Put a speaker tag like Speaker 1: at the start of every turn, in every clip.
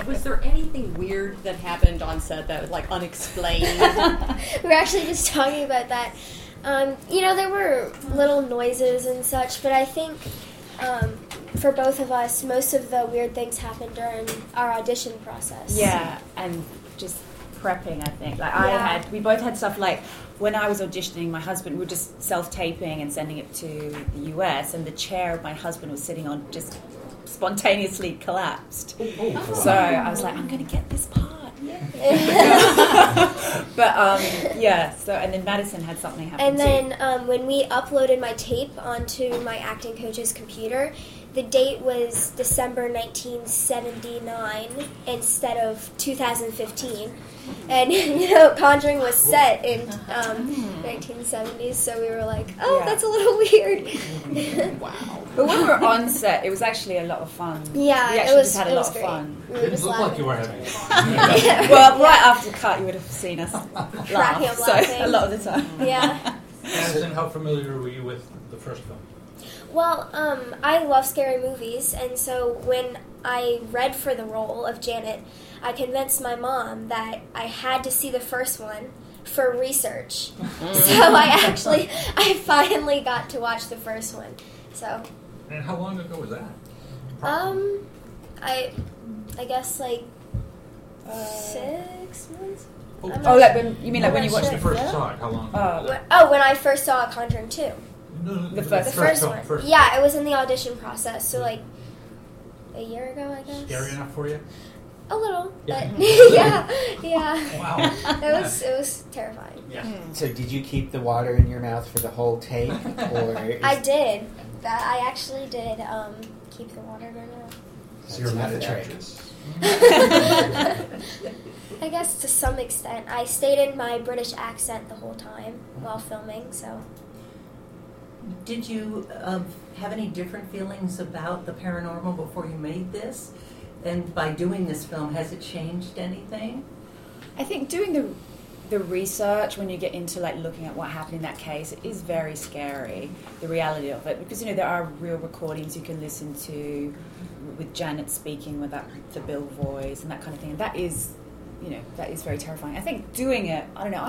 Speaker 1: Was there anything weird that happened on set that was like unexplained?
Speaker 2: We were actually just talking about that. There were little noises and such, but I think for both of us, most of the weird things happened during our audition process.
Speaker 3: Yeah, and just prepping, I think. Like we both had stuff like when I was auditioning, my husband, we were just self-taping and sending it to the US, and the chair my husband was sitting on just spontaneously collapsed. So I was like, I'm going to get this part. But so and then Madison had something happen
Speaker 2: and then when we uploaded my tape onto my acting coach's computer, the date was December 1979 instead of 2015, and Conjuring was set in 1970s, so we were like, that's a little weird.
Speaker 3: Wow. But when we were on set, it was actually a lot of fun.
Speaker 2: Yeah,
Speaker 3: we actually just had a lot of fun.
Speaker 2: We
Speaker 4: It
Speaker 2: just
Speaker 4: looked
Speaker 2: laughing.
Speaker 4: like you were having fun.
Speaker 3: Well, right after the cut, you would have seen us
Speaker 2: Cracking
Speaker 3: laugh.
Speaker 2: up
Speaker 3: So
Speaker 2: laughing.
Speaker 3: a lot of the time.
Speaker 2: Yeah.
Speaker 4: Madison, how familiar were you with the first film?
Speaker 2: Well, I love scary movies, and so when I read for the role of Janet, I convinced my mom that I had to see the first one for research. So I finally got to watch the first one. So.
Speaker 4: And how long ago was that?
Speaker 2: I guess like 6 months.
Speaker 3: You mean like when you watched
Speaker 4: When you
Speaker 3: the
Speaker 4: first
Speaker 3: film?
Speaker 4: saw it, how long ago was that?
Speaker 2: When I first saw Conjuring 2.
Speaker 4: No,
Speaker 3: The first
Speaker 2: First one. Yeah, it was in the audition process, so like a year ago, I guess.
Speaker 4: Scary enough for you?
Speaker 2: A little,
Speaker 4: Yeah.
Speaker 2: but yeah.
Speaker 4: Wow.
Speaker 2: It was terrifying.
Speaker 4: Yeah.
Speaker 5: So did you keep the water in your mouth for the whole take?
Speaker 2: I did. I actually did keep the water in my mouth.
Speaker 6: So you're a
Speaker 5: That's not
Speaker 6: method
Speaker 5: a trick.
Speaker 6: actress.
Speaker 2: I guess to some extent. I stayed in my British accent the whole time while filming, so.
Speaker 7: Did you have any different feelings about the paranormal before you made this? And by doing this film, has it changed anything?
Speaker 3: I think doing the research when you get into like looking at what happened in that case, it is very scary, the reality of it, because there are real recordings you can listen to with Janet speaking with the Bill voice and that kind of thing, and that is very terrifying. I think doing it, I don't know,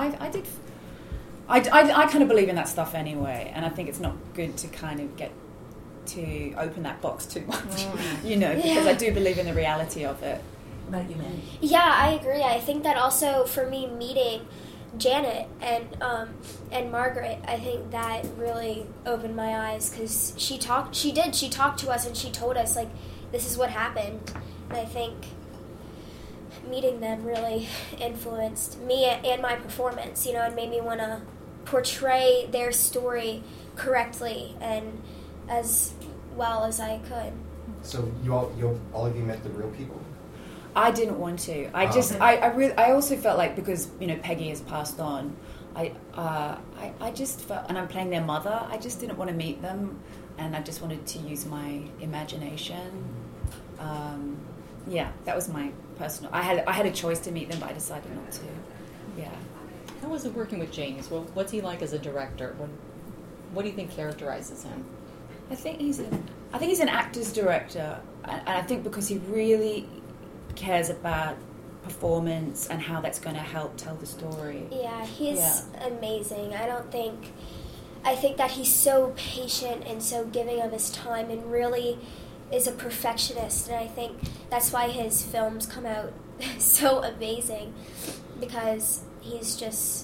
Speaker 3: I kind of believe in that stuff anyway, and I think it's not good to kind of get to open that box too much, because I do believe in the reality of it.
Speaker 7: About you, Manny?
Speaker 2: Yeah, I agree. I think that also for me meeting Janet and Margaret, I think that really opened my eyes because she talked to us and she told us like this is what happened, and I think meeting them really influenced me and my performance, and made me want to portray their story correctly and as well as I could.
Speaker 6: So all of you met the real people?
Speaker 3: I didn't want to. I also felt like because Peggy has passed on, I just felt, and I'm playing their mother. I just didn't want to meet them, and I just wanted to use my imagination. That was my personal. I had a choice to meet them, but I decided not to. Yeah.
Speaker 1: How was it working with James? What's he like as a director? What do you think characterizes him?
Speaker 3: I think he's an actor's director, and I think because he really cares about performance and how that's going to help tell the story.
Speaker 2: Yeah, he's amazing. I think that he's so patient and so giving of his time and really is a perfectionist, and I think that's why his films come out so amazing because he's just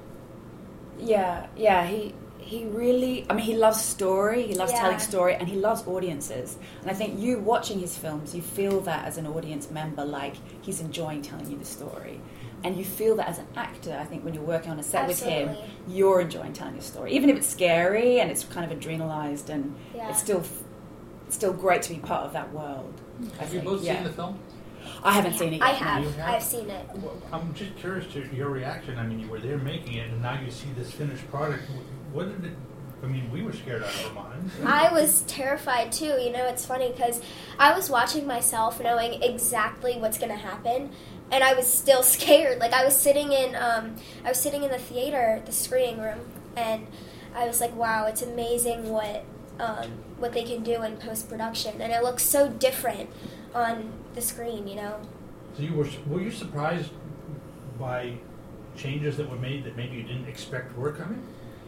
Speaker 3: he really, he loves story, he loves telling story, and he loves audiences. And I think you watching his films, you feel that as an audience member, like he's enjoying telling you the story. And you feel that as an actor, I think when you're working on a set with him, you're enjoying telling your story. Even if it's scary and it's kind of adrenalized, and it's still great to be part of that world.
Speaker 4: Have you both seen the film?
Speaker 3: I haven't seen it yet.
Speaker 2: I have. I've seen it.
Speaker 4: Well, I'm just curious to your reaction. You were there making it, and now you see this finished product. What did it... we were scared out of our minds.
Speaker 2: I was terrified too. It's funny because I was watching myself knowing exactly what's going to happen, and I was still scared. Like I was sitting in the theater, the screening room, and I was like, wow, it's amazing what they can do in post-production, and it looks so different on the screen,
Speaker 4: So were you surprised by changes that were made that maybe you didn't expect were coming?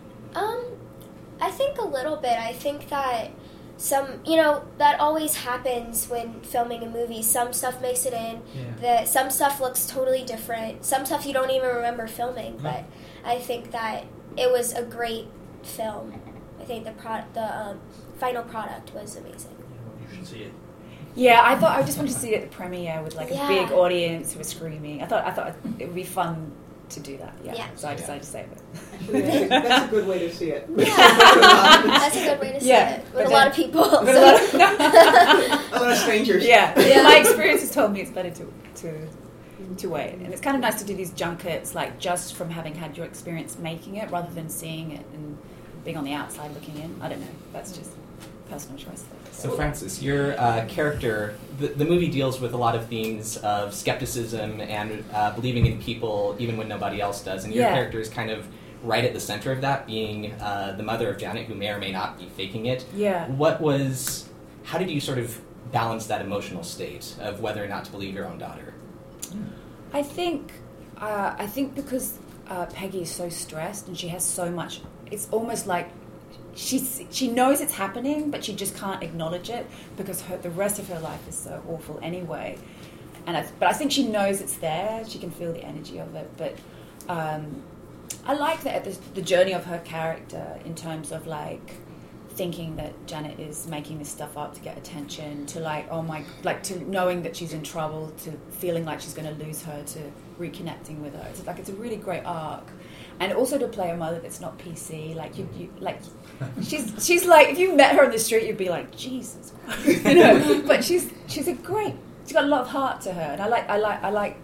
Speaker 2: I think a little bit. I think that that always happens when filming a movie. Some stuff makes it in.
Speaker 4: Yeah.
Speaker 2: Some stuff looks totally different. Some stuff you don't even remember filming.
Speaker 4: No.
Speaker 2: But I think that it was a great film. I think the final product was amazing.
Speaker 4: You should see it.
Speaker 3: Yeah, I just wanted to see it at the premiere with like
Speaker 2: Yeah.
Speaker 3: a big audience who was screaming. I thought it would be fun to do that. Yeah.
Speaker 2: Yeah.
Speaker 3: So I decided to save it.
Speaker 8: That's a good way to see it.
Speaker 2: Yeah, that's a good way to see
Speaker 3: Yeah,
Speaker 2: it.
Speaker 3: but
Speaker 2: With a lot of people.
Speaker 3: But a lot of,
Speaker 8: A lot of strangers.
Speaker 3: yeah.
Speaker 2: Yeah.
Speaker 3: My experience has told me it's better to wait, and it's kind of nice to do these junkets, like just from having had your experience making it, rather than seeing it and being on the outside looking in. I don't know. That's just personal choice.
Speaker 9: So Francis, your character, the movie deals with a lot of themes of skepticism and believing in people even when nobody else does, and your
Speaker 3: Yeah.
Speaker 9: character is kind of right at the center of that, being the mother of Janet, who may or may not be faking it.
Speaker 3: Yeah.
Speaker 9: How did you sort of balance that emotional state of whether or not to believe your own daughter?
Speaker 3: I think because Peggy is so stressed and she has so much, it's almost like she knows it's happening, but she just can't acknowledge it because the rest of her life is so awful anyway. But I think she knows it's there. She can feel the energy of it. But I like the journey of her character in terms of like thinking that Janet is making this stuff up to get attention, to to knowing that she's in trouble, to feeling like she's going to lose her, to reconnecting with her. It's a really great arc. And also to play a mother that's not PC, she's like, if you met her on the street, you'd be like, Jesus Christ, But she's got a lot of heart to her, and I like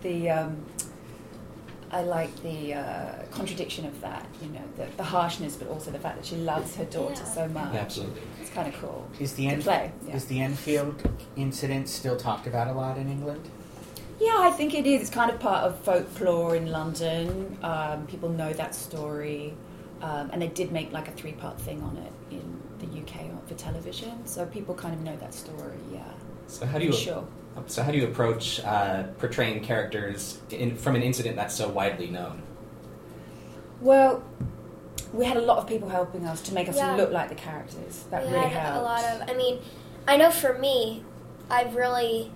Speaker 3: the contradiction of that, the harshness, but also the fact that she loves her daughter so much.
Speaker 9: Yeah, absolutely.
Speaker 3: It's kind of cool.
Speaker 5: Is the Is the Enfield incident still talked about a lot in England?
Speaker 3: Yeah, I think it is. It's kind of part of folklore in London. People know that story. And they did make like a 3-part thing on it in the UK for television. So people kind of know that story, yeah.
Speaker 9: So how do you approach portraying characters from an incident that's so widely known?
Speaker 3: Well, we had a lot of people helping us to make us
Speaker 2: Yeah.
Speaker 3: look like the characters. That
Speaker 2: We
Speaker 3: really
Speaker 2: had
Speaker 3: helped.
Speaker 2: a lot of. I know for me, I really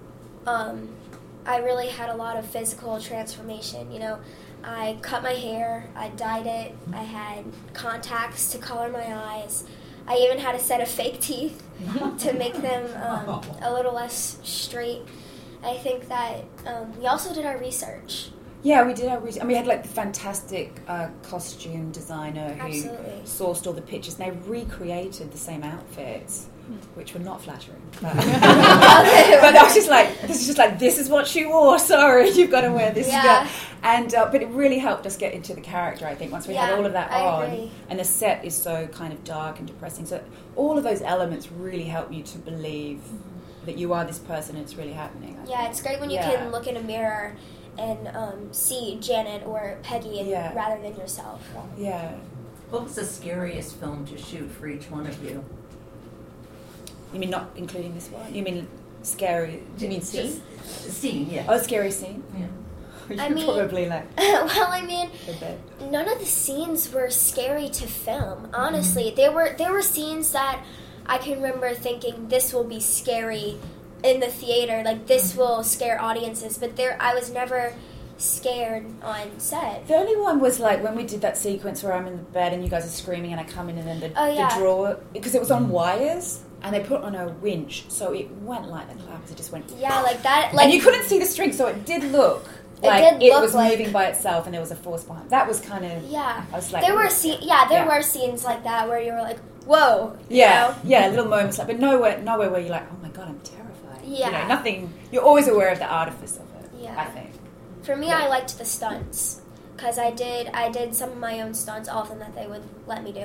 Speaker 2: had a lot of physical transformation. I cut my hair, I dyed it, I had contacts to color my eyes. I even had a set of fake teeth to make them a little less straight. I think that we also did our research.
Speaker 3: Yeah, we did our research. And we had like the fantastic costume designer who
Speaker 2: Absolutely.
Speaker 3: sourced all the pictures, and they recreated the same outfits, which were not flattering. But, but I was just like, this is what she wore. Sorry, you've got to wear this.
Speaker 2: Yeah.
Speaker 3: And but it really helped us get into the character. I think once we had all of that
Speaker 2: I
Speaker 3: on,
Speaker 2: agree.
Speaker 3: and the set is so kind of dark and depressing. So all of those elements really help you to believe that you are this person and it's really happening. I
Speaker 2: Yeah,
Speaker 3: think.
Speaker 2: it's great when you can look in a mirror and see Janet or Peggy rather than yourself.
Speaker 3: Yeah.
Speaker 7: What was the scariest film to shoot for each one of you?
Speaker 3: You mean not including this one? You mean scary?
Speaker 1: Do you mean scene?
Speaker 7: Scene, yeah.
Speaker 3: Oh, scary scene?
Speaker 7: Yeah.
Speaker 3: Probably like
Speaker 2: None of the scenes were scary to film. Honestly, there were scenes that I can remember thinking this will be scary in the theater, like this will scare audiences. But I was never scared on set.
Speaker 3: The only one was like when we did that sequence where I'm in the bed and you guys are screaming and I come in and then the drawer, because it was on wires and they put on a winch, so it went like the clouds. It just went.
Speaker 2: Yeah, like that.
Speaker 3: And you couldn't see the string, so it did look. It was moving by itself, and there was a force behind. That was kind of.
Speaker 2: Yeah.
Speaker 3: I was like.
Speaker 2: There were scenes like that where you were like, "Whoa!"
Speaker 3: Yeah, little moments like, but nowhere where you're like, "Oh my god, I'm terrified."
Speaker 2: Yeah.
Speaker 3: Nothing. You're always aware of the artifice of it.
Speaker 2: Yeah.
Speaker 3: I think.
Speaker 2: For me, I liked the stunts because I did some of my own stunts, all of them that they would let me do.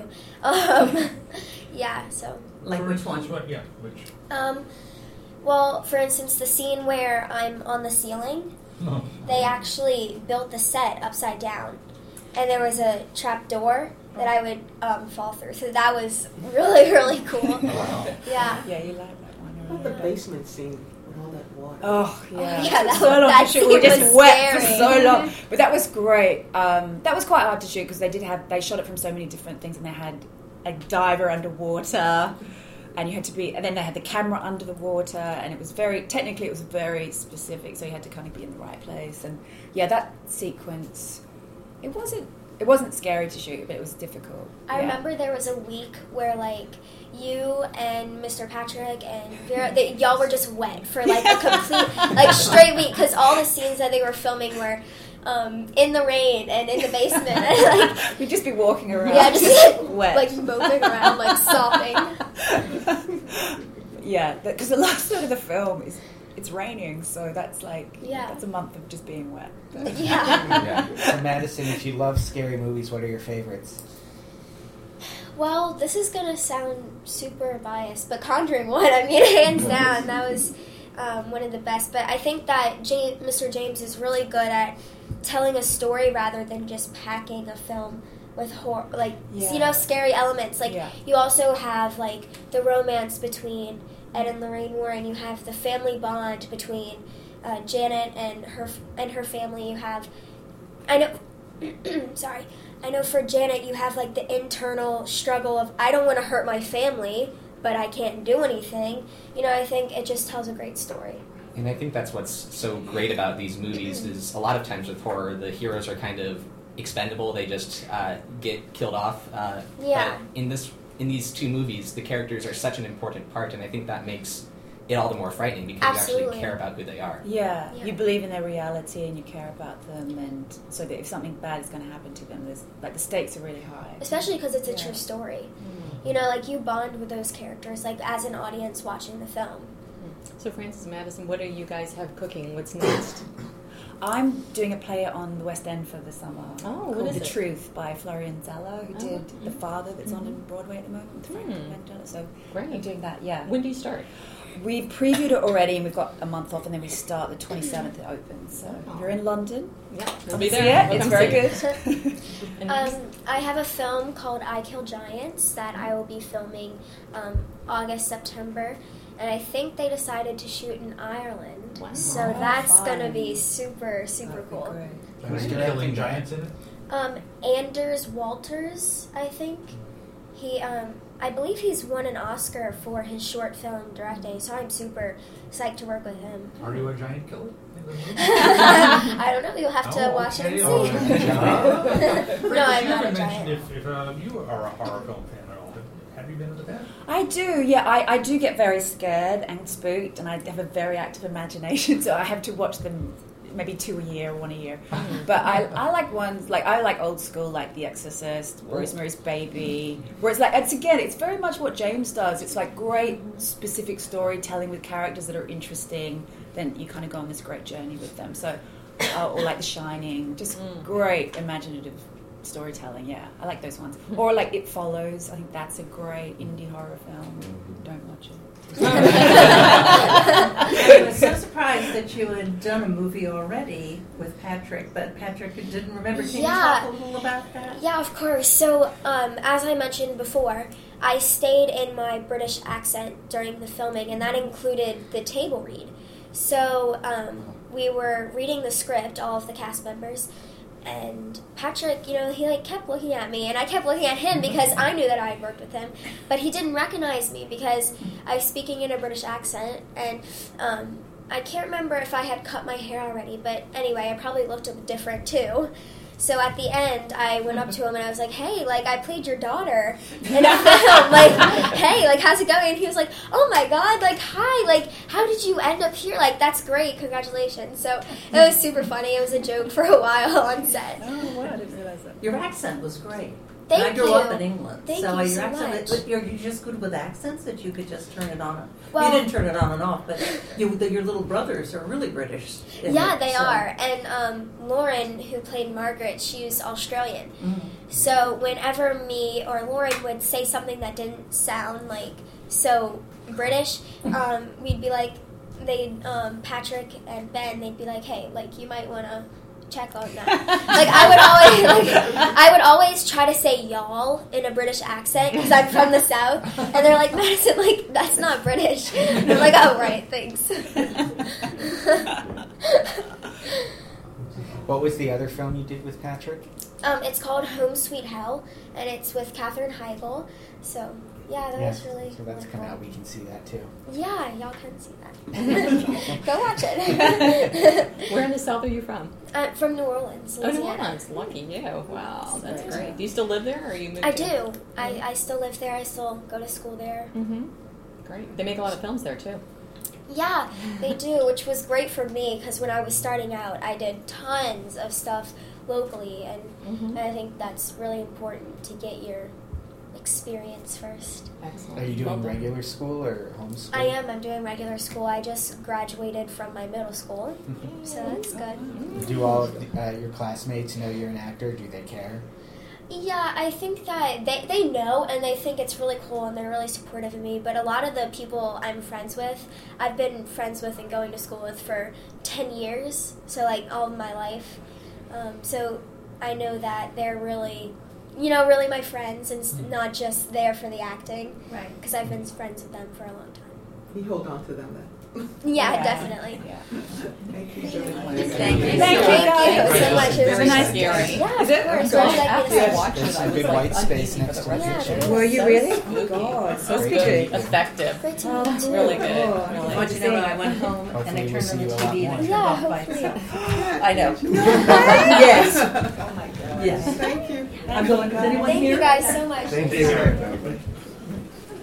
Speaker 2: Yeah. So.
Speaker 7: Like which one?
Speaker 4: Yeah, which?
Speaker 2: Well, for instance, the scene where I'm on the ceiling. They actually built the set upside down, and there was a trap door that I would fall through. So that was really, really cool. Yeah.
Speaker 3: Yeah, you like that one.
Speaker 8: What about the basement scene with all that water.
Speaker 3: Oh yeah,
Speaker 2: yeah,
Speaker 3: It
Speaker 2: that
Speaker 3: took so long
Speaker 2: that
Speaker 3: to shoot. We were
Speaker 2: scene
Speaker 3: just
Speaker 2: was
Speaker 3: wet for
Speaker 2: scary.
Speaker 3: so long, but that was great. That was quite hard to shoot because they shot it from so many different things, and they had a diver underwater, and you had to be, and then they had the camera under the water, and it was very specific, so you had to kind of be in the right place, and yeah, that sequence, it wasn't scary to shoot, but it was difficult.
Speaker 2: I
Speaker 3: Yeah.
Speaker 2: remember there was a week where like you and Mr. Patrick and Vera, y'all were just wet for like a complete like straight week because all the scenes that they were filming were in the rain and in the basement and like
Speaker 3: We'd just be walking around.
Speaker 2: yeah, just
Speaker 3: wet.
Speaker 2: like moping around like sobbing.
Speaker 3: Yeah, because the last third of the film it's raining, so that's like
Speaker 2: Yeah.
Speaker 3: that's a month of just being wet. But-
Speaker 2: Yeah.
Speaker 5: So Madison, if you love scary movies, what are your favorites?
Speaker 2: Well, this is gonna sound super biased, but Conjuring 1, I mean, hands down, that was one of the best. But I think that Mr. James is really good at telling a story rather than just packing a film with horror, like
Speaker 3: Yeah.
Speaker 2: scary elements. Like
Speaker 3: Yeah.
Speaker 2: you also have like the romance between Ed and Lorraine Warren. You have the family bond between Janet and her family. You have, I know, sorry. I know for Janet, you have like the internal struggle of I don't want to hurt my family, but I can't do anything. I think it just tells a great story.
Speaker 9: And I think that's what's so great about these movies is a lot of times with horror, the heroes are kind of expendable. They just get killed off.
Speaker 2: Yeah.
Speaker 9: But in these two movies, the characters are such an important part, and I think that makes it all the more frightening because you
Speaker 2: Absolutely.
Speaker 9: actually care about who they are.
Speaker 3: Yeah,
Speaker 2: Yeah.
Speaker 3: you believe in their reality and you care about them, and so that if something bad is going to happen to them, there's like the stakes are really high.
Speaker 2: Especially because it's a
Speaker 3: Yeah.
Speaker 2: true story. Like you bond with those characters, like as an audience watching the film.
Speaker 1: So, Frances and Madison, what do you guys have cooking? What's next?
Speaker 3: I'm doing a play on the West End for the summer
Speaker 1: Oh, what
Speaker 3: called
Speaker 1: is
Speaker 3: The
Speaker 1: it?
Speaker 3: Truth by Florian Zeller, who
Speaker 1: Oh,
Speaker 3: did
Speaker 1: okay.
Speaker 3: The Father that's on in Broadway at the moment with Frank Langella. So
Speaker 1: Great.
Speaker 3: I'm doing that, yeah.
Speaker 1: When do you start?
Speaker 3: We previewed it already and we've got a month off, and then we start the 27th it opens. So if you're in London,
Speaker 1: Yeah, we'll
Speaker 3: come
Speaker 1: be
Speaker 3: see
Speaker 1: there.
Speaker 3: it.
Speaker 1: We'll
Speaker 3: It's
Speaker 1: come
Speaker 3: very
Speaker 1: see it.
Speaker 3: good.
Speaker 1: And
Speaker 2: I have a film called I Kill Giants that I will be filming August, September. And I think they decided to shoot in Ireland.
Speaker 1: Wow.
Speaker 2: So
Speaker 3: Oh,
Speaker 2: that's
Speaker 3: fun.
Speaker 2: going to be super, super
Speaker 3: That'd be
Speaker 2: cool.
Speaker 3: great.
Speaker 4: Who's
Speaker 5: Great.
Speaker 4: killing giants in it?
Speaker 2: Anders Walters, I think. He, I believe he's won an Oscar for his short film directing, so I'm super psyched to work with him.
Speaker 4: Are you a giant killer?
Speaker 2: I don't know. You'll have to
Speaker 4: Oh,
Speaker 2: watch
Speaker 4: okay.
Speaker 2: it
Speaker 4: Oh,
Speaker 2: and see.
Speaker 4: Francis,
Speaker 2: No, I'm
Speaker 4: you
Speaker 2: not a
Speaker 4: haven't
Speaker 2: giant.
Speaker 4: mentioned if you are a horror film fan at all. Have you been to the past?
Speaker 3: I do, yeah. I do get very scared and spooked, and I have a very active imagination, so I have to watch them maybe 2 a year, 1 a year. But I like ones, I like old school, like The Exorcist, Rosemary's Baby, where it's very much what James does. It's like great specific storytelling with characters that are interesting, then you kind of go on this great journey with them. So, or like The Shining, just great imaginative storytelling, yeah. I like those ones. Or like It Follows, I think that's a great indie horror film. Don't watch it.
Speaker 7: I was so surprised that you had done a movie already with Patrick, but Patrick didn't remember. Can you
Speaker 2: Yeah.
Speaker 7: talk a little about that?
Speaker 2: Yeah, of course. So, as I mentioned before, I stayed in my British accent during the filming, and that included the table read. So, we were reading the script, all of the cast members, and Patrick, he kept looking at me, and I kept looking at him because I knew that I had worked with him, but he didn't recognize me because I was speaking in a British accent, and I can't remember if I had cut my hair already, but anyway, I probably looked a bit different too. So at the end, I went up to him and I was like, "Hey, I played your daughter in a film. Hey, how's it going?" And he was like, "Oh my God, hi, how did you end up here? That's great, congratulations." So it was super funny. It was a joke for a while on set.
Speaker 3: Oh, wow, I didn't realize that.
Speaker 7: Your accent was great.
Speaker 2: Thank
Speaker 7: I grew
Speaker 2: you.
Speaker 7: up in England,
Speaker 2: Thank
Speaker 7: so
Speaker 2: you
Speaker 7: your
Speaker 2: so
Speaker 7: accent.
Speaker 2: much.
Speaker 7: You're just good with accents that you could just turn it on.
Speaker 2: Well-
Speaker 7: you didn't turn it on and off, but your little brothers are really British. in
Speaker 2: Yeah,
Speaker 7: it,
Speaker 2: they
Speaker 7: so-
Speaker 2: are. And Lauren, who played Margaret, she's Australian.
Speaker 7: Mhm.
Speaker 2: So whenever me or Lauren would say something that didn't sound so British, we'd be Patrick and Ben, they'd be like, "Hey, you might want to check on that." I would always try to say y'all in a British accent because I'm from the South, and they're like, "Madison, that's not British." And I'm like, "Oh, right, thanks."
Speaker 5: What was the other film you did with Patrick?
Speaker 2: It's called Home Sweet Hell, and it's with Katherine Heigl. So, yeah, that was really
Speaker 5: So that's
Speaker 2: really
Speaker 5: come
Speaker 2: cool.
Speaker 5: out. We can see that too.
Speaker 2: Yeah, y'all can see that. Go watch it.
Speaker 1: Where in the South are you from?
Speaker 2: I'm from New Orleans,
Speaker 1: Oh, New
Speaker 2: Louisiana.
Speaker 1: Orleans. Lucky you. Wow, that's
Speaker 3: Great.
Speaker 1: great. Do you still live there, or are you moved?
Speaker 2: I do. I still live there. I still go to school there.
Speaker 1: Mm-hmm. Great. They make a lot of films there too.
Speaker 2: Yeah, they do, which was great for me because when I was starting out, I did tons of stuff locally, and
Speaker 1: Mm-hmm.
Speaker 2: I think that's really important to get your experience first.
Speaker 1: Excellent.
Speaker 5: Are you
Speaker 1: Well
Speaker 5: doing
Speaker 1: done.
Speaker 5: regular school or homeschool?
Speaker 2: I am. I'm doing regular school. I just graduated from my middle school, so that's good.
Speaker 5: Do all of your classmates know you're an actor? Do they care?
Speaker 2: Yeah, I think that they know and they think it's really cool and they're really supportive of me. But a lot of the people I'm friends with, I've been friends with and going to school with for 10 years, so like all of my life. So I know that they're really, really my friends and not just there for the acting.
Speaker 1: Right.
Speaker 2: Because I've been friends with them for a long time.
Speaker 8: You hold on to them then.
Speaker 2: Yeah, definitely.
Speaker 1: Yeah.
Speaker 8: Thank you so much.
Speaker 1: Thank you.
Speaker 2: Thank you so much. It was
Speaker 1: Very
Speaker 2: nice.
Speaker 1: scary.
Speaker 2: Yeah,
Speaker 8: Is
Speaker 2: of
Speaker 8: it?
Speaker 2: course.
Speaker 1: So
Speaker 2: Would you like me
Speaker 1: after
Speaker 2: to
Speaker 1: I
Speaker 2: say?
Speaker 1: watched
Speaker 5: There's
Speaker 1: it,
Speaker 5: some
Speaker 1: I was
Speaker 5: good
Speaker 1: like
Speaker 5: white space
Speaker 1: uneasy
Speaker 5: next
Speaker 1: for the
Speaker 5: to the
Speaker 1: rest of
Speaker 5: picture.
Speaker 1: the
Speaker 8: Were you
Speaker 1: So
Speaker 8: really?
Speaker 1: spooky.
Speaker 8: Oh, God, so
Speaker 1: It's
Speaker 8: good.
Speaker 1: good. Effective.
Speaker 2: Great to
Speaker 8: Oh,
Speaker 2: meet you.
Speaker 1: Really good.
Speaker 8: Oh,
Speaker 1: Really.
Speaker 8: I
Speaker 10: I want you to know I went home and I
Speaker 5: Hopefully we'll
Speaker 10: turned
Speaker 5: see
Speaker 10: on
Speaker 5: you
Speaker 10: the
Speaker 5: a lot
Speaker 10: TV and
Speaker 5: more.
Speaker 10: it turned
Speaker 2: Yeah,
Speaker 10: off by
Speaker 2: hopefully.
Speaker 10: itself.
Speaker 1: I know.
Speaker 8: Yes.
Speaker 10: Oh my God. Yes.
Speaker 8: Thank you.
Speaker 10: I'm going. Is anyone
Speaker 2: Thank
Speaker 10: here?
Speaker 2: you guys so much.
Speaker 6: Thank you.